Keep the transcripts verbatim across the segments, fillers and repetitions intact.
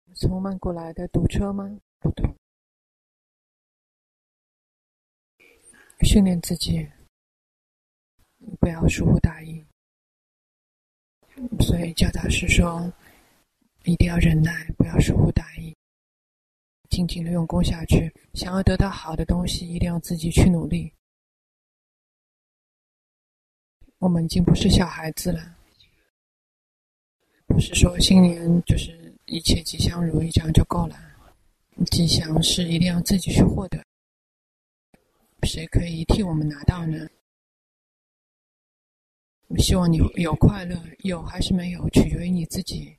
从曼谷来的，堵车吗？不堵。训练自己不要疏忽大意，所以教导是说一定要忍耐，不要疏忽大意，静静的用功下去。想要得到好的东西，一定要自己去努力。我们已经不是小孩子了，不是说新年就是一切吉祥如意这样就够了。吉祥是一定要自己去获得，谁可以替我们拿到呢？希望你有快乐，有还是没有，取决于你自己。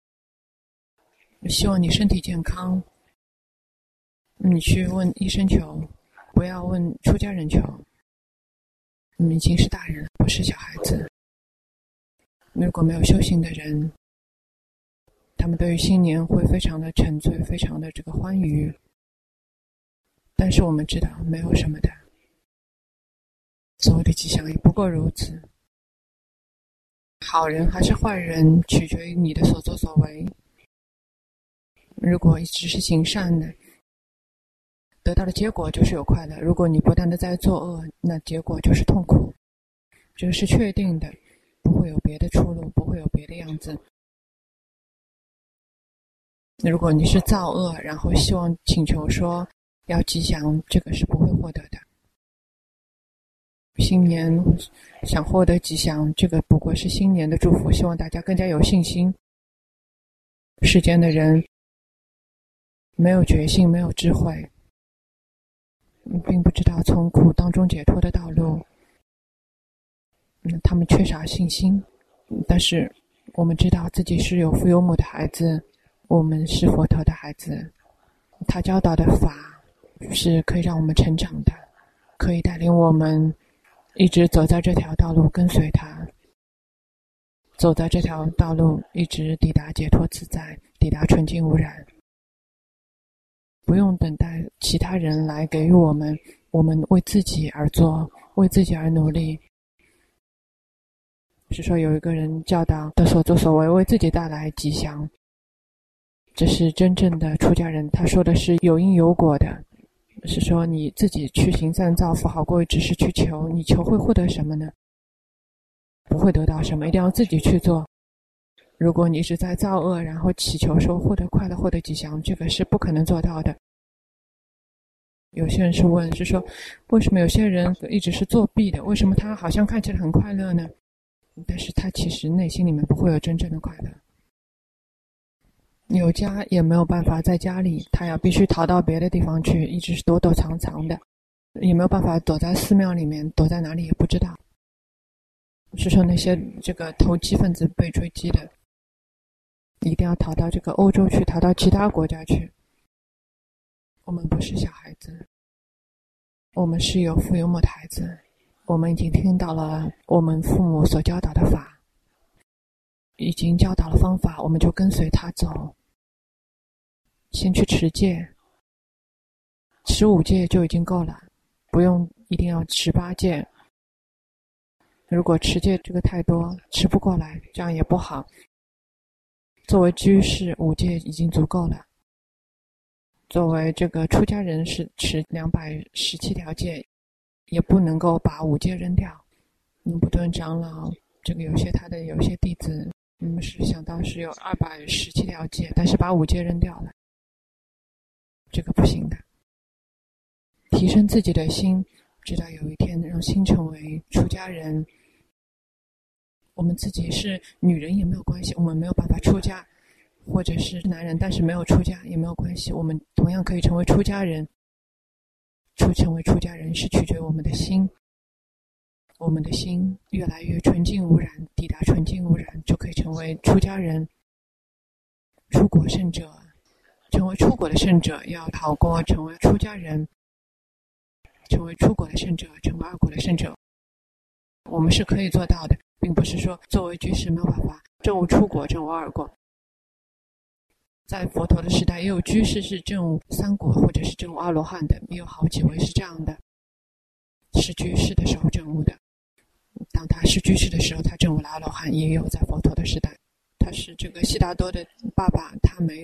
希望你身体健康，你去问医生求，不要问出家人求。你们已经是大人了，不是小孩子。如果没有修行的人，他们对于新年会非常的沉醉，非常的这个欢愉。但是我们知道没有什么的，所谓的吉祥也不过如此。好人还是坏人，取决于你的所作所为。如果一直是行善的，得到的结果就是有快乐；如果你不断的在作恶，那结果就是痛苦。这是确定的，不会有别的出路，不会有别的样子。如果你是造恶，然后希望请求说要吉祥，这个是不会获得的。新年想获得吉祥，这个不过是新年的祝福，希望大家更加有信心。世间的人没有觉性，没有智慧，并不知道从苦当中解脱的道路，嗯，他们缺少信心。但是我们知道自己是有父有母的孩子，我们是佛陀的孩子，他教导的法是可以让我们成长的，可以带领我们一直走在这条道路，跟随他，走在这条道路，一直抵达解脱自在，抵达纯净无染。不用等待其他人来给予我们，我们为自己而做，为自己而努力。是说有一个人教导的所作所为为自己带来吉祥，这是真正的出家人。他说的是有因有果的，是说你自己去行善造福，好过于只是去求。你求会获得什么呢？不会得到什么，一定要自己去做。如果你一直在造恶，然后祈求说获得快乐，获得吉祥，这个是不可能做到的。有些人是问，是说为什么有些人一直是作弊的，为什么他好像看起来很快乐呢？但是他其实内心里面不会有真正的快乐。有家也没有办法在家里，他要必须逃到别的地方去，一直是躲躲藏藏的，也没有办法躲在寺庙里面，躲在哪里也不知道。是说那些这个投机分子被追击的，一定要逃到这个欧洲去，逃到其他国家去。我们不是小孩子，我们是有父有母的孩子，我们已经听到了我们父母所教导的法，已经教导了方法，我们就跟随他走。先去持戒，十五戒就已经够了，不用一定要十八戒。如果持戒这个太多，持不过来，这样也不好。作为居士，五戒已经足够了。作为这个出家人是持两百十七条戒，也不能够把五戒扔掉。宁布顿长老，这个有些他的有些弟子，嗯，是想到是有二百十七条戒，但是把五戒扔掉了，这个不行的。提升自己的心，直到有一天让心成为出家人。我们自己是女人也没有关系，我们没有办法出家，或者是男人但是没有出家也没有关系，我们同样可以成为出家人。出成为出家人是取决于我们的心，我们的心越来越纯净无染，抵达纯净无染，就可以成为出家人。出果圣者，成为出果的圣者要好过成为出家人。成为出果的圣者，成为二果的圣者，我们是可以做到的，并不是说作为居士没有办法证悟出果，证悟二果。在佛陀的时代，也有居士是证悟三果，或者是证悟阿罗汉的，也有好几位是这样的，是居士的时候证悟的。当他是居士的时候，他证悟了阿罗汉，也有在佛陀的时代。他是这个悉达多的爸爸，他没有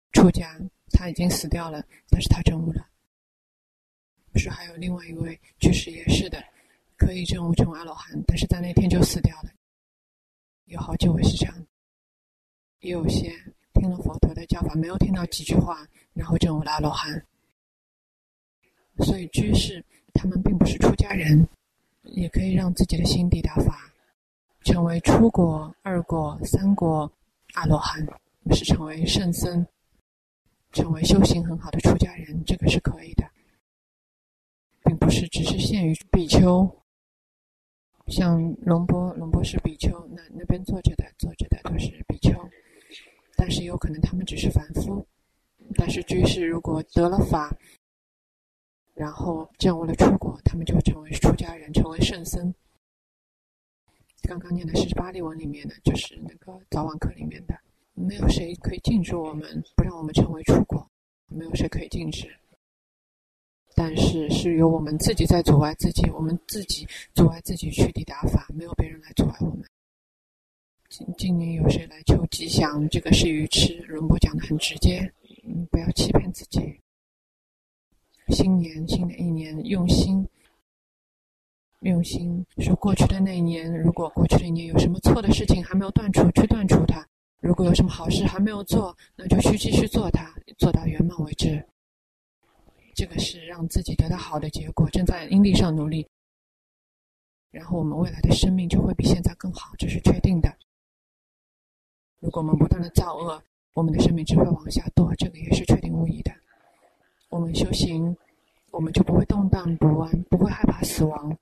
出家，他已经死掉了，但是他证悟了。不是还有另外一位居士也是的，可以证悟成阿罗汉，但是在那天就死掉了。有好几位是这样，也有些听了佛陀的教法，没有听到几句话，然后证悟了阿罗汉。所以居士他们并不是出家人，也可以让自己的心抵达法，成为初果、二果、三果阿罗汉，是成为圣僧，成为修行很好的出家人，这个是可以的，并不是只是限于比丘。像龙波，龙波是比丘，那那边坐着的坐着的都是比丘，但是有可能他们只是凡夫。但是居士如果得了法，然后证悟了出果，他们就成为出家人，成为圣僧。刚刚念的是巴利文里面的，就是那个早晚课里面的，没有谁可以禁止我们，不让我们成为出果，没有谁可以禁止。但是是由我们自己在阻碍自己，我们自己阻碍自己去抵达法，没有别人来阻碍我们。今今年有谁来求吉祥，这个是愚痴。仁波讲得很直接，嗯，不要欺骗自己。新年新的一年用心用心说，过去的那一年，如果过去的一年有什么错的事情还没有断除，去断除它；如果有什么好事还没有做，那就去继续做它，做到圆满为止。这个是让自己得到好的结果，正在因地上努力，然后我们未来的生命就会比现在更好，这是确定的。如果我们不断的造恶，我们的生命只会往下堕，这个也是确定无疑的。我们修行，我们就不会动荡不安，不会害怕死亡。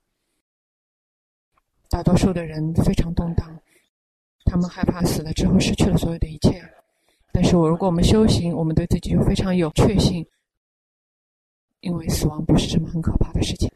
大多数的人非常动荡，他们害怕死了之后失去了所有的一切。但是如果我们修行，我们对自己就非常有确信，因为死亡不是什么很可怕的事情。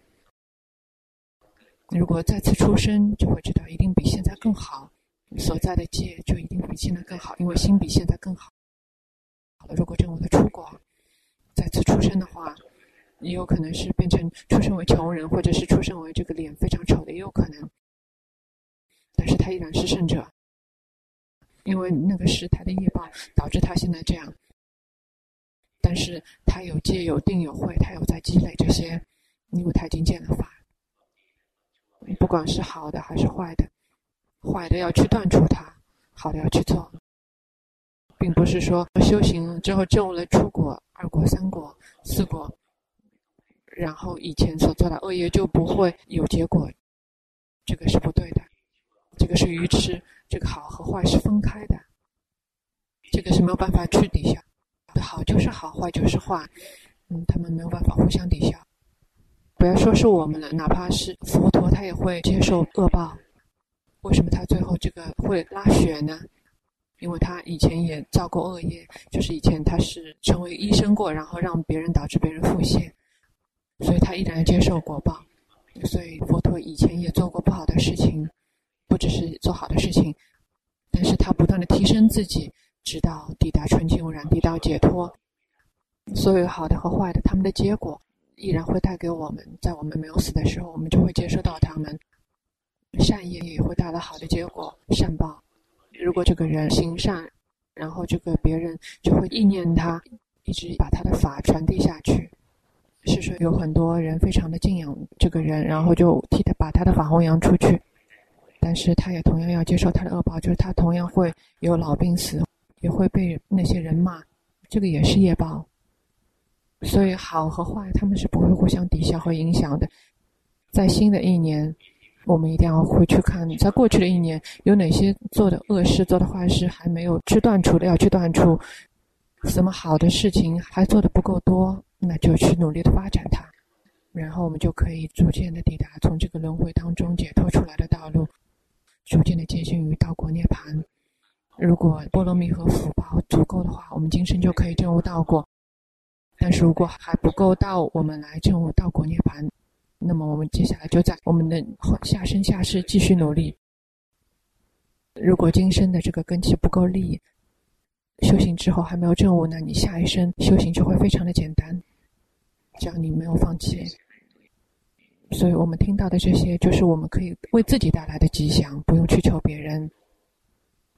如果再次出生，就会知道一定比现在更好，所在的界就一定比现在更好，因为心比现在更好。如果证悟了出果，再次出生的话，也有可能是变成出生为穷人，或者是出生为这个脸非常丑的，也有可能。但是他依然是圣者，因为那个是他的业报导致他现在这样。但是他有戒有定有慧，他有在积累这些，因为他已经见了法。不管是好的还是坏的，坏的要去断除它，好的要去做，并不是说修行之后证悟了出果、二果、三果、四果，然后以前所做的恶业就不会有结果，这个是不对的，这个是愚痴，这个好和坏是分开的，这个是没有办法去抵消。好就是好，坏就是坏，嗯，他们没有办法互相抵消。不要说是我们了，哪怕是佛陀，他也会接受恶报。为什么他最后这个会拉血呢？因为他以前也造过恶业，就是以前他是成为医生过，然后让别人导致别人腹泻，所以他依然接受果报。所以佛陀以前也做过不好的事情，不只是做好的事情，但是他不断的提升自己，直到抵达纯净无染，抵达解脱。所有好的和坏的，他们的结果依然会带给我们，在我们没有死的时候，我们就会接收到他们。善业也会带来好的结果，善报。如果这个人行善，然后这个别人就会意念他，一直把他的法传递下去。是说有很多人非常的敬仰这个人，然后就替他把他的法弘扬出去，但是他也同样要接受他的恶报，就是他同样会有老病死，也会被那些人骂，这个也是业报。所以好和坏他们是不会互相抵消和影响的。在新的一年，我们一定要回去看，在过去的一年有哪些做的恶事、做的坏事还没有去断除的，要去断除。什么好的事情还做得不够多，那就去努力的发展它，然后我们就可以逐渐的抵达从这个轮回当中解脱出来的道路，逐渐的接近于道果涅槃。如果波罗蜜和福报足够的话，我们今生就可以证悟道果。但是如果还不够到我们来证悟道果涅槃，那么我们接下来就在我们的下生下世继续努力。如果今生的这个根基不够力，修行之后还没有证悟，那你下一生修行就会非常的简单，只要你没有放弃。所以我们听到的这些就是我们可以为自己带来的吉祥，不用去求别人。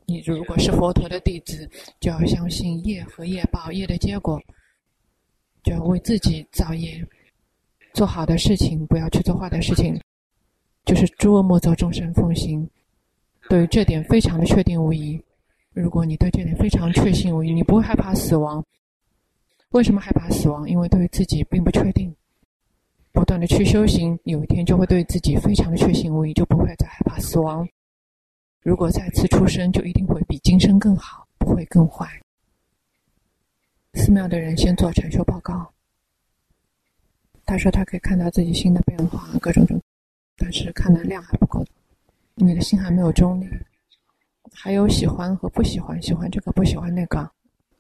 你如果是佛陀的弟子，就要相信业和业报，业的结果，就要为自己造业，做好的事情，不要去做坏的事情，就是诸恶莫作，众生奉行。对于这点非常的确定无疑。如果你对这点非常确信无疑，你不会害怕死亡。为什么害怕死亡？因为对于自己并不确定。不断的去修行，有一天就会对自己非常的确信无疑，就不会再害怕死亡。如果再次出生，就一定会比今生更好，不会更坏。寺庙的人先做禅修报告，他说他可以看到自己心的变化，各种种，但是看的量还不够，你的心还没有中立，还有喜欢和不喜欢，喜欢这个不喜欢那个，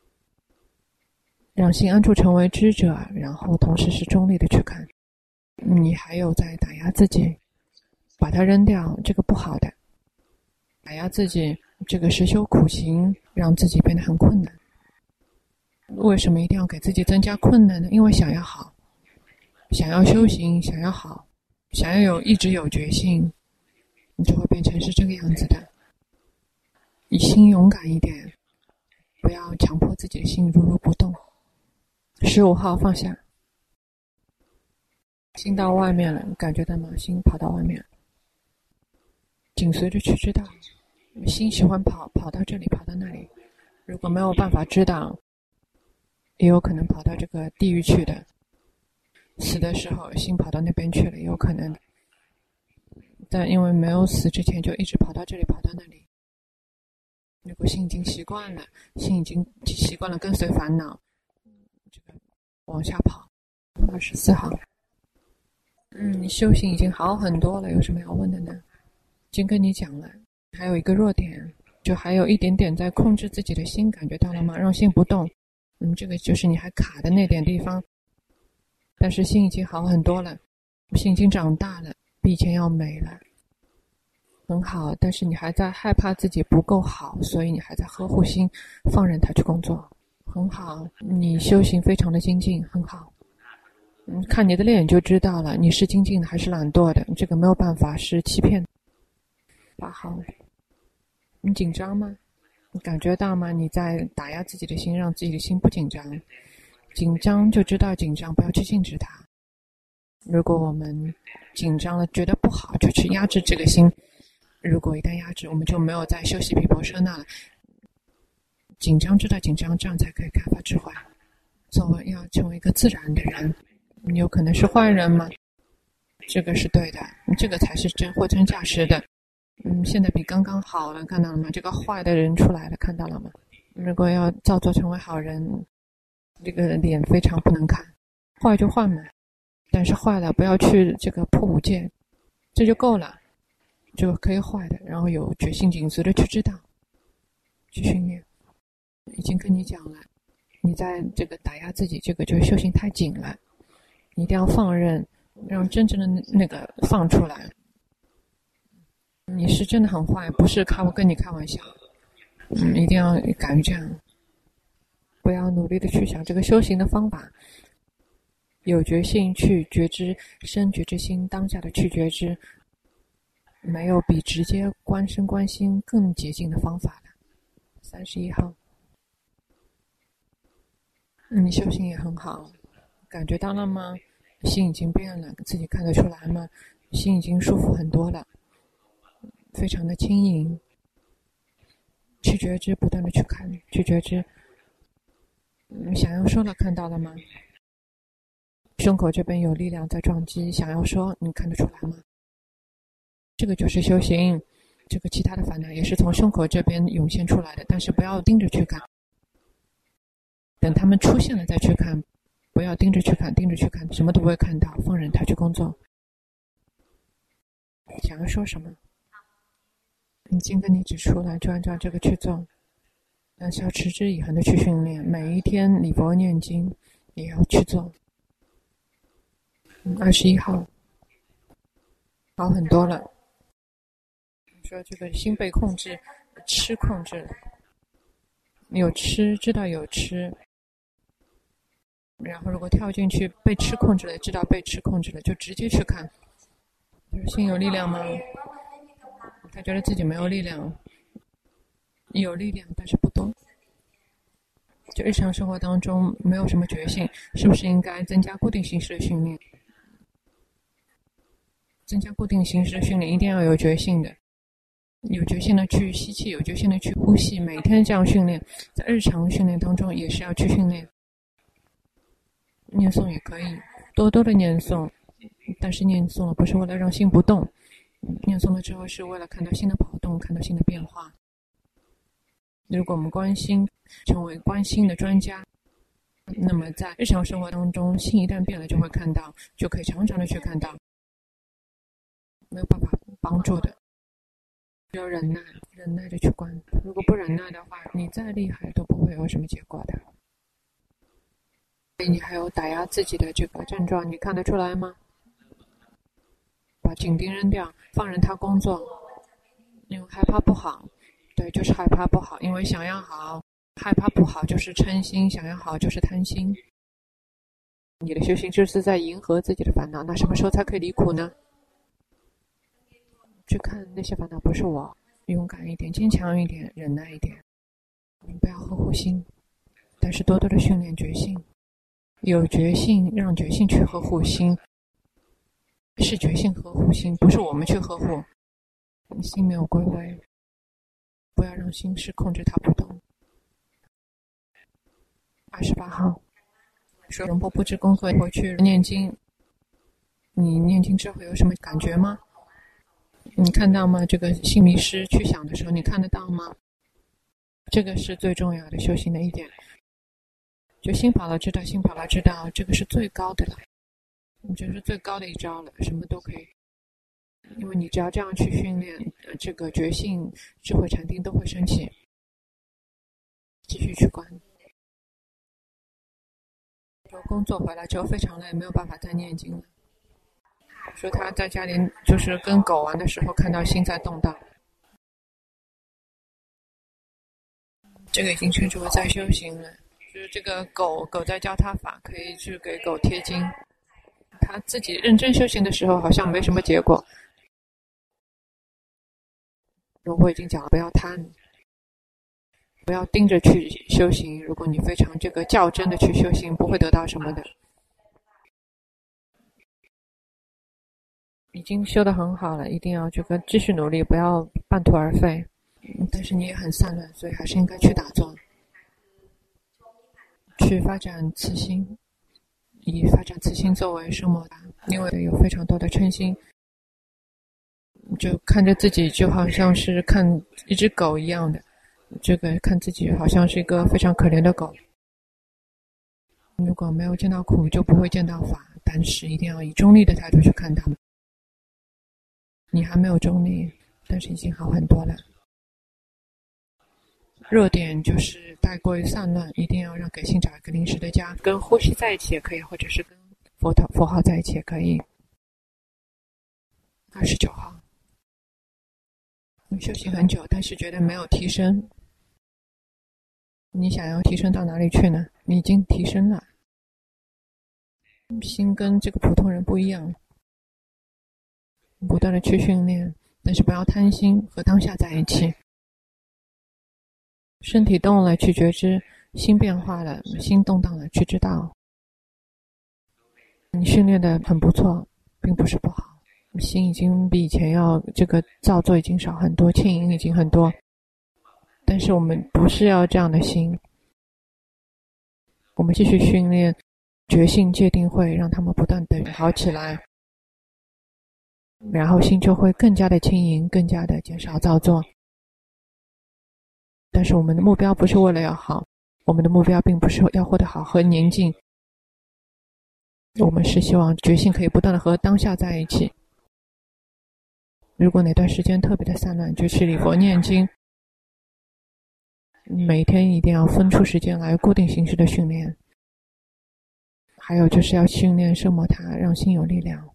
让心安住成为知者，然后同时是中立的去看。你还有在打压自己，把它扔掉，这个不好的。打压自己，这个是修苦行，让自己变得很困难。为什么一定要给自己增加困难呢？因为想要好，想要修行，想要好，想要有一直有决心，你就会变成是这个样子的。你心勇敢一点，不要强迫自己的心如如不动。十五号放下，心到外面了，感觉到吗？心跑到外面了，紧随着去知道，心喜欢跑，跑到这里，跑到那里。如果没有办法知道，也有可能跑到这个地狱去的。死的时候，心跑到那边去了，也有可能。但因为没有死之前，就一直跑到这里，跑到那里。如果心已经习惯了，心已经习惯了跟随烦恼，这个往下跑。二十四号。嗯，你修行已经好很多了，有什么要问的呢？已经跟你讲了，还有一个弱点，就还有一点点在控制自己的心，感觉到了吗？让心不动。嗯，这个就是你还卡的那点地方。但是心已经好很多了，心已经长大了，比以前要美了，很好。但是你还在害怕自己不够好，所以你还在呵护心，放任它去工作，很好。你修行非常的精进，很好。嗯，看你的脸就知道了，你是精进的还是懒惰的，这个没有办法，是欺骗。八号，你紧张吗？你感觉到吗？你在打压自己的心，让自己的心不紧张。紧张就知道紧张，不要去禁止它。如果我们紧张了，觉得不好，就去压制这个心。如果一旦压制，我们就没有在修习毗婆舍那了。紧张知道紧张，这样才可以开发智慧。作为要成为一个自然的人，你有可能是坏人吗？这个是对的，这个才是真货真价实的。嗯，现在比刚刚好了，看到了吗？这个坏的人出来了，看到了吗？如果要造作成为好人，这个脸非常不能看。坏就坏嘛，但是坏了不要去这个破五戒，这就够了，就可以坏的，然后有决心紧随的去知道，去训练。已经跟你讲了，你在这个打压自己，这个就修行太紧了，你一定要放任，让真正的那个放出来。你是真的很坏，不是开我跟你开玩笑。嗯，一定要敢于这样，不要努力的去想这个修行的方法，有决心去觉知身觉知心当下的去觉知，没有比直接观身观心更捷径的方法了。三十一号，你修行也很好，感觉到了吗？心已经变了，自己看得出来吗？心已经舒服很多了，非常的轻盈。去觉知，不断的去看，去觉知。嗯，想要说了，看到了吗？胸口这边有力量在撞击，想要说，你看得出来吗？这个就是修行。这个其他的烦恼也是从胸口这边涌现出来的，但是不要盯着去看，等他们出现了再去看，不要盯着去看，盯着去看什么都不会看到，放任他去工作。想要说什么？已经跟你指出了，就按照这个去做。但是要持之以恒的去训练，每一天礼佛念经也要去做。嗯，二十一号好很多了。说这个心被控制，吃控制了，有吃知道有吃，然后如果跳进去被吃控制了，知道被吃控制了，就直接去看。心有力量吗？他觉得自己没有力量， 有力量，但是不多。就日常生活当中没有什么觉性，是不是应该增加固定形式的训练？增加固定形式的训练一定要有觉性的，有觉性的去吸气，有觉性的去呼吸，每天这样训练，在日常训练当中也是要去训练。念诵也可以，多多的念诵，但是念诵不是为了让心不动，念诵了之后是为了看到心的跑动，看到心的变化。如果我们观心，成为观心的专家，那么在日常生活当中，心一旦变了就会看到，就可以常常的去看到。没有办法帮助的，要忍耐，忍耐着去观。如果不忍耐的话，你再厉害都不会有什么结果的。你还有打压自己的这个症状，你看得出来吗？把紧盯扔掉，放任他工作，因为害怕不好。对，就是害怕不好，因为想要好，害怕不好就是嗔心，想要好就是贪心。你的修行就是在迎合自己的烦恼，那什么时候才可以离苦呢？去看那些烦恼不是我，勇敢一点，坚强一点，忍耐一点，不要呵护心，但是多多的训练觉性，有觉性，让觉性去呵护心，是觉性呵护心，不是我们去呵护。心没有归位，不要让心是控制它不动。二十八号说龙婆布置功课回去念经，你念经之后有什么感觉吗？你看到吗？这个心迷失去想的时候，你看得到吗？这个是最重要的修行的一点。就心跑了知道，心跑了知道，这个是最高的了，这是最高的一招了，什么都可以。因为你只要这样去训练，呃、这个觉性、智慧、禅定都会升起。继续去观。说工作回来之后非常累，没有办法再念经了。说他在家里就是跟狗玩的时候，看到心在动荡，这个已经称之为在修行了。就是这个狗狗在教他法，可以去给狗贴经。他自己认真修行的时候，好像没什么结果。我已经讲了，不要贪，不要盯着去修行。如果你非常这个较真的去修行，不会得到什么的。已经修得很好了，一定要这个继续努力，不要半途而废。但是你也很散乱，所以还是应该去打坐，去发展慈心，以发展慈心作为生摩达。因为有非常多的嗔心，就看着自己就好像是看一只狗一样的，这个看自己好像是一个非常可怜的狗。如果没有见到苦，就不会见到法，但是一定要以中立的态度去看它们。你还没有中立，但是已经好很多了。弱点就是太过于散乱，一定要让给心找一个临时的家，跟呼吸在一起也可以，或者是跟佛陀佛号在一起也可以。二十九号，你修行很久，但是觉得没有提升，你想要提升到哪里去呢？你已经提升了，心跟这个普通人不一样，不断的去训练，但是不要贪心，和当下在一起。身体动了去觉知，心变化了，心动荡了去知道。你训练的很不错，并不是不好。心已经比以前要这个造作已经少很多，牵引已经很多，但是我们不是要这样的心。我们继续训练觉性戒定慧，让他们不断的好起来，然后心就会更加的轻盈，更加的减少造作。但是我们的目标不是为了要好，我们的目标并不是要获得好和宁静，我们是希望觉性可以不断的和当下在一起。如果哪段时间特别的散乱，就去礼佛念经，每天一定要分出时间来固定形式的训练。还有就是要训练圣摩他，让心有力量。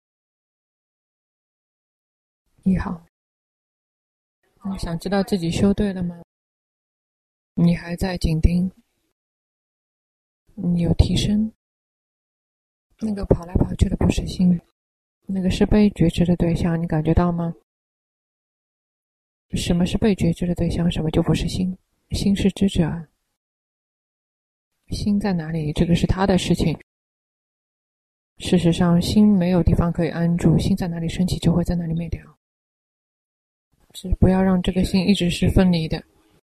一号，你想知道自己修对了吗？你还在紧盯，你有提升。那个跑来跑去的不是心，那个是被觉知的对象，你感觉到吗？ 什么是被觉知的对象，什么就不是心。心是知者，心在哪里，这个是他的事情。事实上，心没有地方可以安住，心在哪里升起，就会在哪里灭掉。是不要让这个心一直是分离的，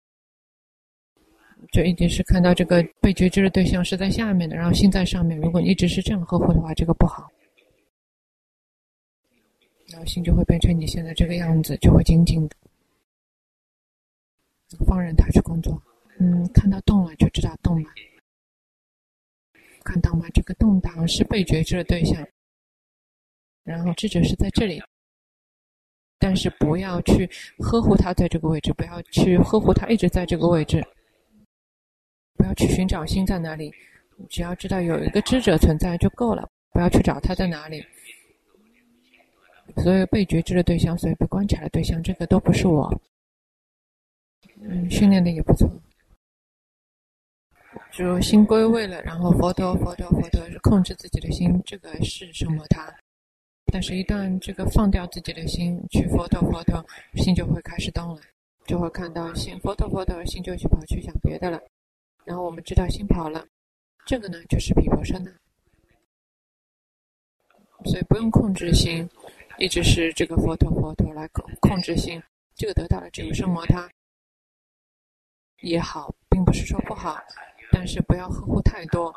就一直是看到这个被觉知的对象是在下面的，然后心在上面。如果你一直是这样呵护的话，这个不好，然后心就会变成你现在这个样子，就会紧紧的。放任它去工作。嗯，看到动了就知道动了，看到吗？这个动荡是被觉知的对象，然后智者是在这里，但是不要去呵护它在这个位置，不要去呵护它一直在这个位置，不要去寻找心在哪里，只要知道有一个知者存在就够了，不要去找它在哪里。所有被觉知的对象，所有被观察的对象，这个都不是我。嗯，训练的也不错。就心归位了，然后佛陀佛陀佛陀是控制自己的心，这个是什么他？但是一旦这个放掉自己的心，去佛陀佛陀，心就会开始动了，就会看到心佛陀佛陀，心就去跑去想别的了。然后我们知道心跑了，这个呢就是毗婆舍那。所以不用控制心，一直是这个佛陀佛陀来控控制心，这个得到了只有圣摩他也好，并不是说不好，但是不要呵护太多，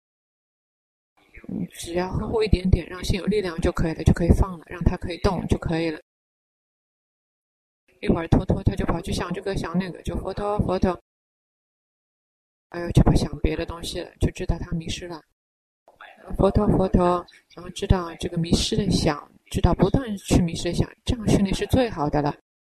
只要呵护一点点，让心有力量就可以了，就可以放了，让它可以动就可以了。一会儿拖拖他就跑去想这个想那个，就佛陀佛陀，哎呦就不想别的东西了，就知道他迷失了。佛陀佛陀，然后知道这个迷失的想，知道不断去迷失的想，这样训练是最好的了。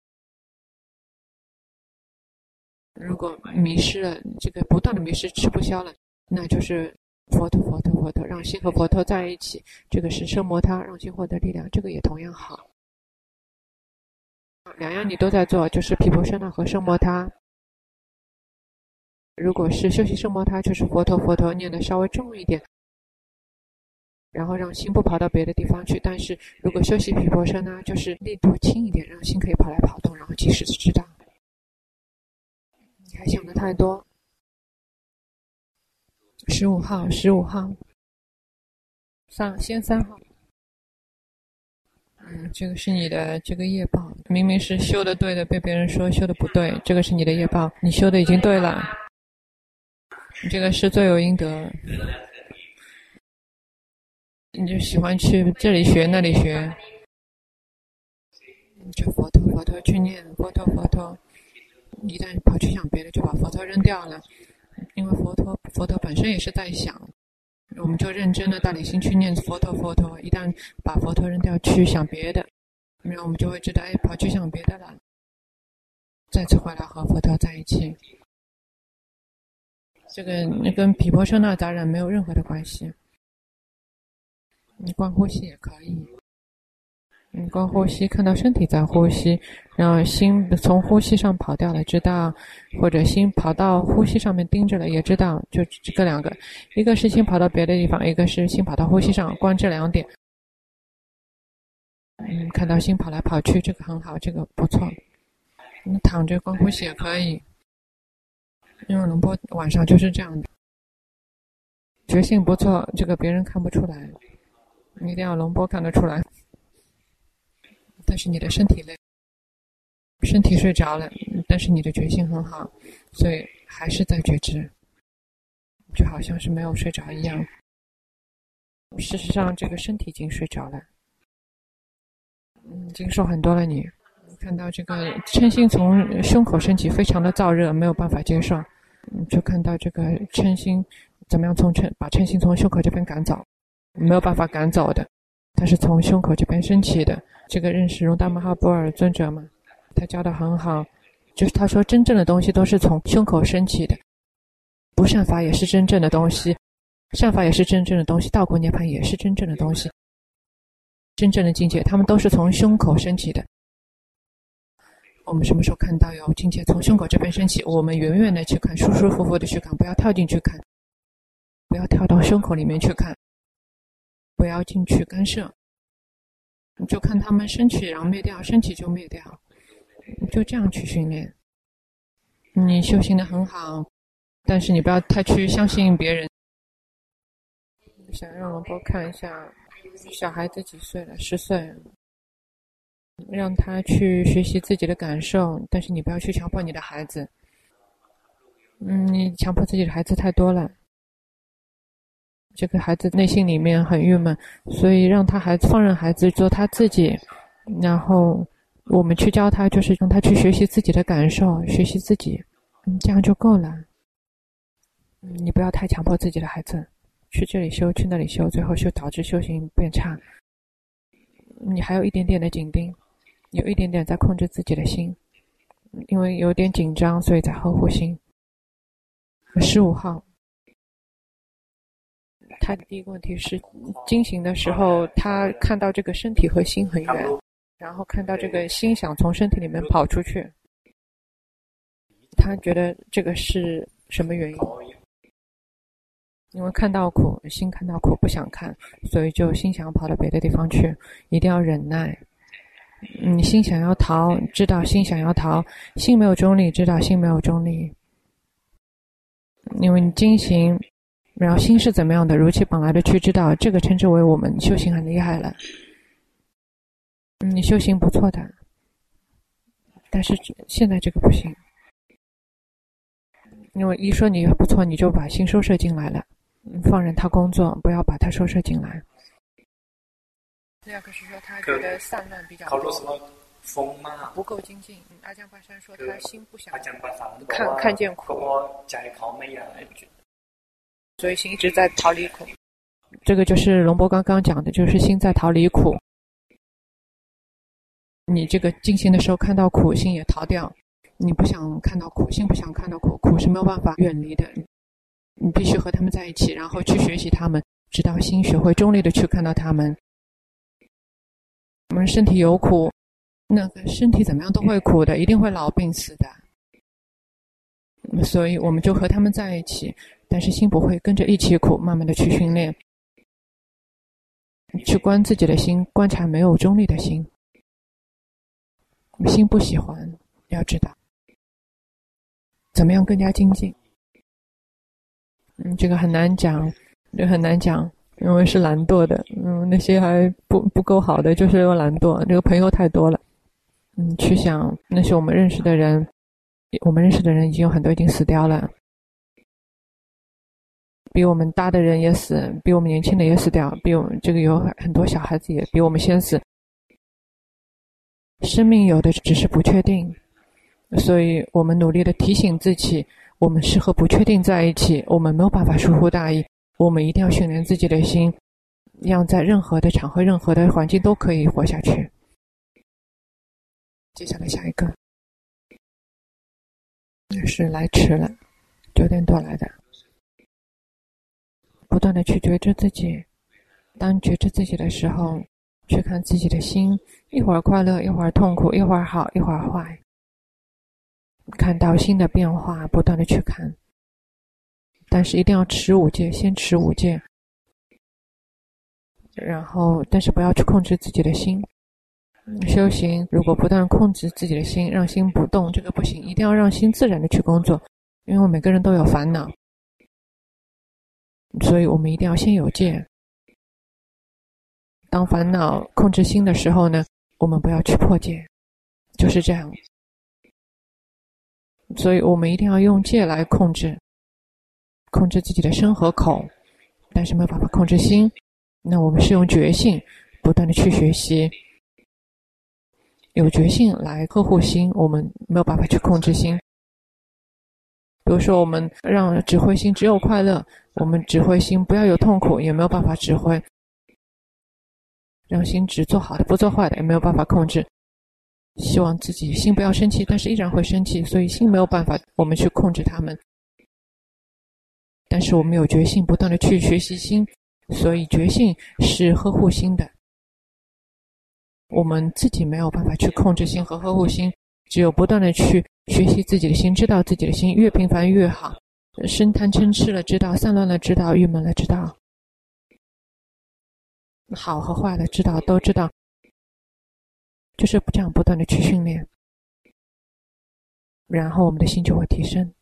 如果迷失了，这个不断的迷失吃不消了，那就是佛陀佛陀佛陀，让心和佛陀在一起，这个是圣摩他，让心获得力量，这个也同样好。两样你都在做，就是毗婆舍那和圣摩他。如果是修习圣摩他，就是佛陀佛陀念的稍微重一点，然后让心不跑到别的地方去。但是如果修习毗婆舍那，就是力度轻一点，让心可以跑来跑动，然后及时的知道。你还想的太多。十五号，十五号，上先三号。嗯，这个是你的这个业报，明明是修的对的，被别人说修的不对，这个是你的业报，你修的已经对了，你这个是罪有应得。你就喜欢去这里学那里学，就佛陀佛陀去念，佛陀佛陀，一旦跑去想别的，就把佛陀扔掉了。因为佛陀佛陀本身也是在想，我们就认真的大理心去念佛陀佛陀，一旦把佛陀扔掉去想别的，然后我们就会知道，哎，跑去想别的了，再次回来和佛陀在一起。这个跟毗婆舍那杂染没有任何的关系。你光呼吸也可以，你光呼吸，看到身体在呼吸，然后心从呼吸上跑掉了，知道，或者心跑到呼吸上面盯着了，也知道，就这个两个，一个是心跑到别的地方，一个是心跑到呼吸上，光这两点。嗯，看到心跑来跑去，这个很好，这个不错。你躺着光呼吸也可以，因为龙波晚上就是这样的，觉性不错，这个别人看不出来。一定要龙波看得出来，但是你的身体累，身体睡着了，但是你的觉性很好，所以还是在觉知，就好像是没有睡着一样。事实上，这个身体已经睡着了，嗯，已经瘦很多了你。你看到这个嗔心从胸口升起，非常的燥热，没有办法接受，你就看到这个嗔心怎么样从嗔把嗔心从胸口这边赶走。没有办法赶走的，它是从胸口这边升起的。这个认识荣达玛哈波尔尊者嘛，他教得很好，就是他说真正的东西都是从胸口升起的，不善法也是真正的东西，善法也是真正的东西，道果涅槃也是真正的东西，真正的境界他们都是从胸口升起的。我们什么时候看到有境界从胸口这边升起，我们远远的去看，舒舒服服的去看，不要跳进去看，不要跳到胸口里面去看，不要进去干涉，你就看他们升起然后灭掉，升起就灭掉， 就这样去训练。你修行的很好，但是你不要太去相信别人。想让龙波看一下，小孩子几岁了？十岁，让他去学习自己的感受，但是你不要去强迫你的孩子。嗯，你强迫自己的孩子太多了，这个孩子内心里面很郁闷，所以让他孩子放任孩子做他自己，然后我们去教他，就是让他去学习自己的感受，学习自己，嗯，这样就够了。嗯，你不要太强迫自己的孩子去这里修，去那里修，最后修导致修行变差。你还有一点点的紧盯，有一点点在控制自己的心，因为有点紧张，所以在呵护心。十五号，他的第一个问题是，进行的时候，他看到这个身体和心很远，然后看到这个心想从身体里面跑出去，他觉得这个是什么原因？因为看到苦，心看到苦不想看，所以就心想跑到别的地方去，一定要忍耐。你心想要逃，知道心想要逃，心没有中立，知道心没有中立。因为你精行，然后心是怎么样的，如其本来的去知道，这个称之为我们修行很厉害了。你修行不错的，但是现在这个不行，因为一说你不错，你就把心收摄进来了，放任他工作，不要把他收摄进来。第二个是说他觉得散乱比较多，不够精进。阿江巴山说他心不想看看见苦，所以心一直在逃离苦。这个就是龙波刚刚讲的，就是心在逃离苦。你这个进行的时候看到苦，心也逃掉。你不想看到苦，心不想看到苦，苦是没有办法远离的。你必须和他们在一起，然后去学习他们，直到心学会中立的去看到他们。我们身体有苦，那个身体怎么样都会苦的，一定会老病死的。所以我们就和他们在一起，但是心不会跟着一起苦，慢慢的去训练，去观自己的心，观察没有中立的心。心不喜欢，要知道怎么样更加精进。嗯，这个很难讲，这很难讲，因为是懒惰的。嗯，那些还不不够好的，就是有懒惰。这个朋友太多了。嗯，去想那些我们认识的人，我们认识的人已经有很多已经死掉了，比我们大的人也死，比我们年轻的也死掉，比我们这个有很多小孩子也比我们先死。生命有的只是不确定，所以我们努力的提醒自己，我们是和不确定在一起，我们没有办法疏忽大意，我们一定要训练自己的心，让在任何的场合、任何的环境都可以活下去。接下来下一个是来迟了，九点多来的。不断的去觉知自己，当觉知自己的时候，去看自己的心，一会儿快乐，一会儿痛苦，一会儿好，一会儿坏，看到心的变化，不断的去看。但是一定要持五戒，先持五戒，然后但是不要去控制自己的心。修行如果不断控制自己的心，让心不动，这个不行，一定要让心自然的去工作，因为每个人都有烦恼，所以我们一定要先有戒。当烦恼控制心的时候呢，我们不要去破戒，就是这样。所以我们一定要用戒来控制，控制自己的身和口，但是没有办法控制心。那我们是用觉性不断的去学习，有觉性来呵护心，我们没有办法去控制心。比如说我们让指挥心只有快乐，我们指挥心不要有痛苦，也没有办法指挥。让心只做好的不做坏的，也没有办法控制。希望自己心不要生气，但是依然会生气，所以心没有办法我们去控制他们。但是我们有觉性，不断的去学习心，所以觉性是呵护心的。我们自己没有办法去控制心和呵护心，只有不断的去学习自己的心，知道自己的心，越频繁越好。生贪嗔痴了知道，散乱了知道，郁闷了知道，好和坏的知道，都知道，就是这样不断的去训练。 然后我们的心就会提升。